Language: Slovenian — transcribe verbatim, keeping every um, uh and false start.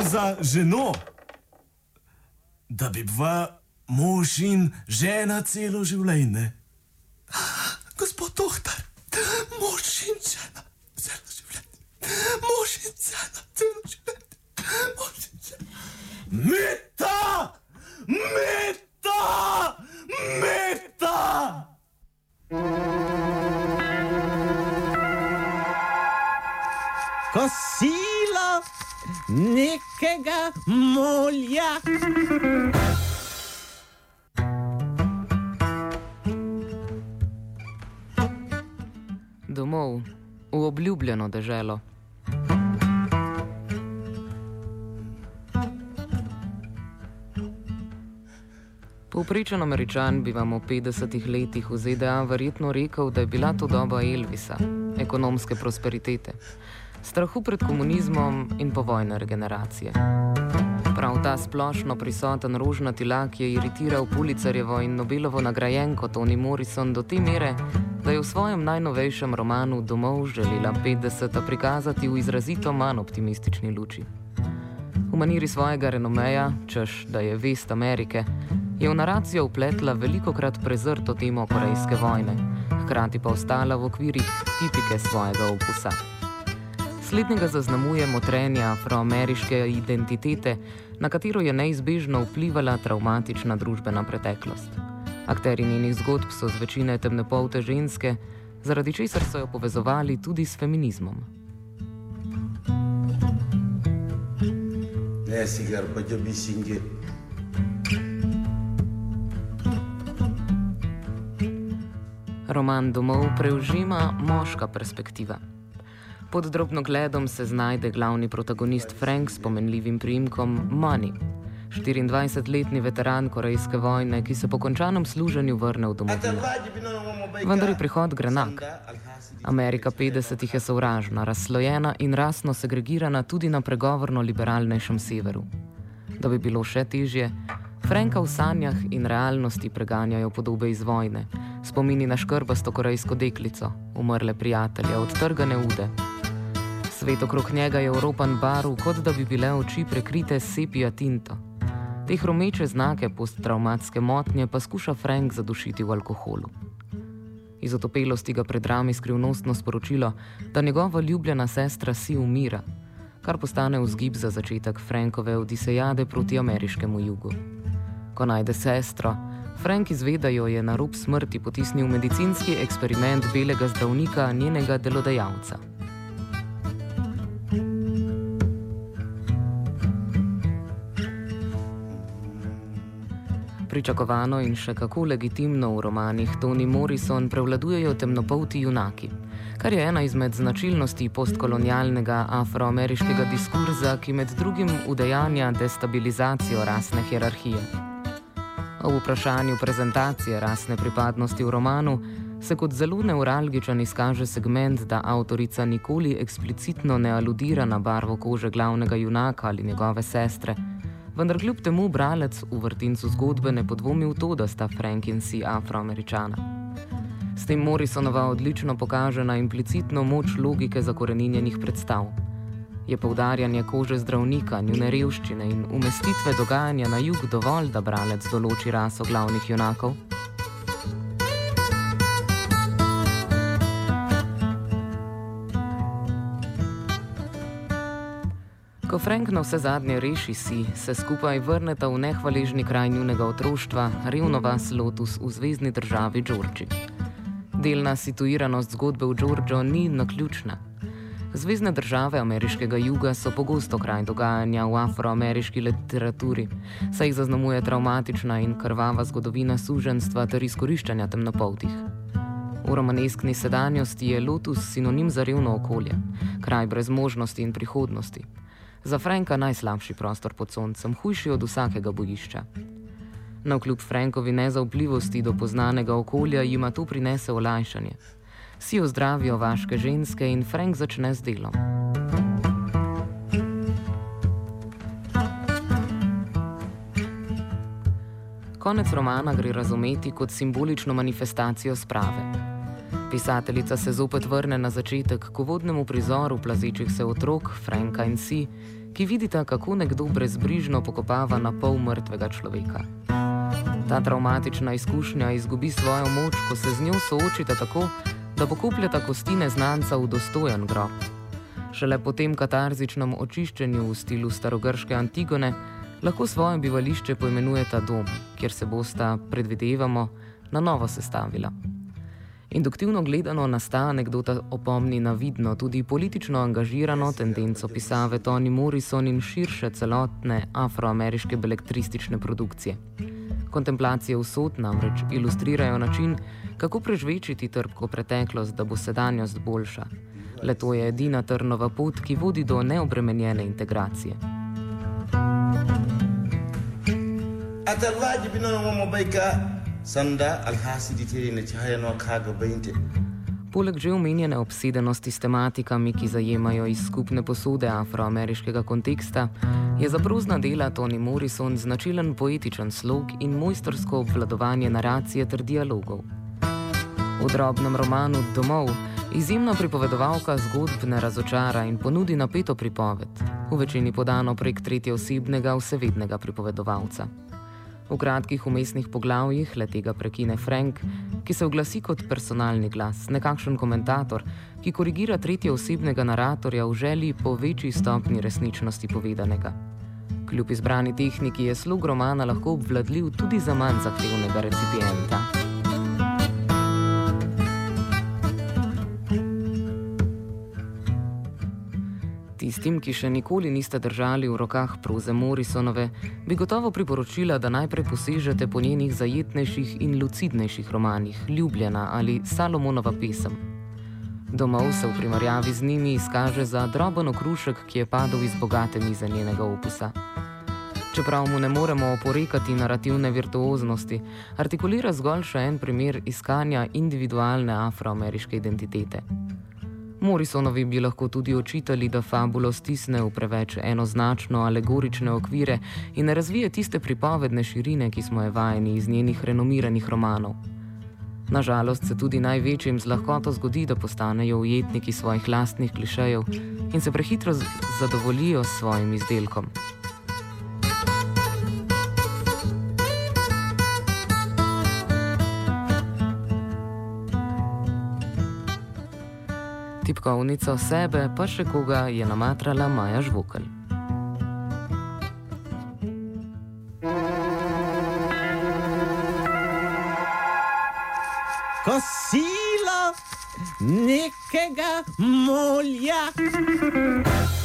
za ženo, da bi bila mož in žena celo življenje. Gospod doktor, mož in žena celo življenje. Mož in žena celo življenje. Mož in žena. Meta! Meta! Meta! Kosilo nekega molja. Domov, v obljubljeno deželo. Povprečen Američan bi vam v petdesetih letih v Z D A verjetno rekel, da je bila to doba Elvisa, ekonomske prosperitete, strahu pred komunizmom in povojne regeneracije. Prav ta splošno prisoten rožnati lak je iritiral Pulitzerjevo in Nobelovo nagrajenko Toni Morrison do te mere, da je v svojem najnovejšem romanu Domov želela petdeseta prikazati v izrazito manj optimistični luči. V maniri svojega renomeja, češ da je vest Amerike, je v naracijo vpletla velikokrat prezrto temo Korejske vojne, hkrati pa ostala v okvirih tipike svojega opusa. Slednjega zaznamuje motrenje afroameriške identitete, na katero je neizbežno vplivala travmatična družbena preteklost. Akteri njenih zgodb so z večine temnopolte ženske, zaradi česar so jo povezovali tudi s feminizmom. Ne, sigar, pa jo bi singe. Roman Domov preužima moška perspektiva. Pod drobnogledom se znajde glavni protagonist Frank s pomenljivim priimkom Money, štiriindvajsetletni veteran Korejske vojne, ki se po končanem služenju vrne v domovino. Vendar je prihod grenak. Amerika petdesetih je sovražna, razslojena in rasno segregirana tudi na pregovorno liberalnejšem severu. Da bi bilo še težje, Franka v sanjah in realnosti preganjajo podobe iz vojne, spomini na škrbasto korejsko deklico, umrle prijatelje, odtrgane ude. Svet okrog njega je oropan barv, kot da bi bile oči prekrite s sepia tinto. Te hromeče znake posttravmatske motnje pa skuša Frank zadušiti v alkoholu. Iz otopelosti ga predrami skrivnostno sporočilo, da njegova ljubljena sestra si umira, kar postane vzgib za začetek Frankove odisejade proti ameriškemu jugu. Ko najde sestro, Frank izve, da jo je na rob smrti potisnil medicinski eksperiment belega zdravnika, njenega delodajalca. Pričakovano in še kako legitimno v romanih Toni Morrison prevladujejo temnopolti junaki, kar je ena izmed značilnosti postkolonialnega afroameriškega diskurza, ki med drugim udejanja destabilizacijo rasne hierarhije. O vprašanju prezentacije rasne pripadnosti v romanu se kot zelo nevralgičen izkaže segment, da avtorica nikoli eksplicitno ne aludira na barvo kože glavnega junaka ali njegove sestre, vendar kljub temu bralec v vrtincu zgodbe ne podvomi v to, da sta Frank in si afroameričana. S tem Morrisonova odlično pokaže na implicitno moč logike zakoreninjenih predstav. Je poudarjanje kože zdravnika, njune revščine in umestitve dogajanja na jug dovolj, da bralec določi raso glavnih junakov? Ko Frank na vse zadnje reši si, se skupaj vrneta v nehvaležni kraj njunega otroštva, revno vas Lotus v zvezni državi Georgiji. Delna situiranost zgodbe v Georgiju ni naključna. Zvezne države ameriškega juga so pogosto kraj dogajanja v afroameriški literaturi, saj jih zaznamuje travmatična in krvava zgodovina suženjstva ter izkoriščanja temnopoltih. V romaneskni sedanjosti je Lotus sinonim za revno okolje, kraj brez možnosti in prihodnosti. Za Franka najslabši prostor pod soncem, hujši od vsakega bojišča. Navkljub Frankovi nezaupljivosti do poznanega okolja jima to prinese olajšanje. Si ozdravijo vaške ženske in Frank začne z delom. Konec romana gre razumeti kot simbolično manifestacijo sprave. Pisateljica se zopet vrne na začetek k uvodnemu prizoru plazečih se otrok, Franka in si, ki vidita, kako nekdo brezbrižno pokopava na pol mrtvega človeka. Ta travmatična izkušnja izgubi svojo moč, ko se z njo soočita tako, da pokopljata kosti neznanca v dostojen grob. Šele po tem katarzičnem očiščenju v stilu starogrške Antigone lahko svoje bivališče poimenujeta dom, kjer se bosta, predvidevamo, na novo sestavila. Induktivno gledano nas ta anekdota opomni na vidno tudi politično angažirano tendenco pisave Toni Morrison in širše celotne afroameriške beletristične produkcije. Kontemplacije usod namreč ilustrirajo način, kako prežvečiti trpko preteklost, da bo sedanjost boljša. Le to je edina trnova pot, ki vodi do neobremenjene integracije. Poleg že omenjene obsedenosti s tematikami, ki zajemajo iz skupne posode afroameriškega konteksta, je za prozna dela Toni Morrison značilen poetičen slog in mojstrsko obvladovanje naracije ter dialogov. V drobnem romanu Domov izjemna pripovedovalka zgodb ne razočara in ponudi napeto pripoved, v večini podano prek tretjeosebnega vsevednega pripovedovalca. V kratkih umestnih poglavjih letega prekine Frank, ki se oglasi kot personalni glas, nekakšen komentator, ki korigira tretjeosebnega naratorja v želji po večji stopnji resničnosti povedanega. Kljub izbrani tehniki je slog romana lahko obvladljiv tudi za manj zahtevnega recipienta. Tistim, ki še nikoli niste držali v rokah proze Morrisonove, bi gotovo priporočila, da najprej posežete po njenih zajetnejših in lucidnejših romanih, Ljubljena ali Salomonova pesem. Domov se v primerjavi z njimi izkaže za droben okrušek, ki je padel iz bogate mize njenega opusa. Čeprav mu ne moremo oporekati narativne virtuoznosti, artikulira zgolj še en primer iskanja individualne afroameriške identitete. Morrisonovi bi lahko tudi očitali, da fabulo stisne v preveč enoznačno alegorične okvire in ne razvije tiste pripovedne širine, ki smo je vajeni iz njenih renomiranih romanov. Nažalost se tudi največjim z lahkoto zgodi, da postanejo ujetniki svojih lastnih klišejev in se prehitro zadovoljijo s svojim izdelkom. Tipkovnico sebe pa še koga je namatrala Maja Žvokelj. Kosilo nekega molja.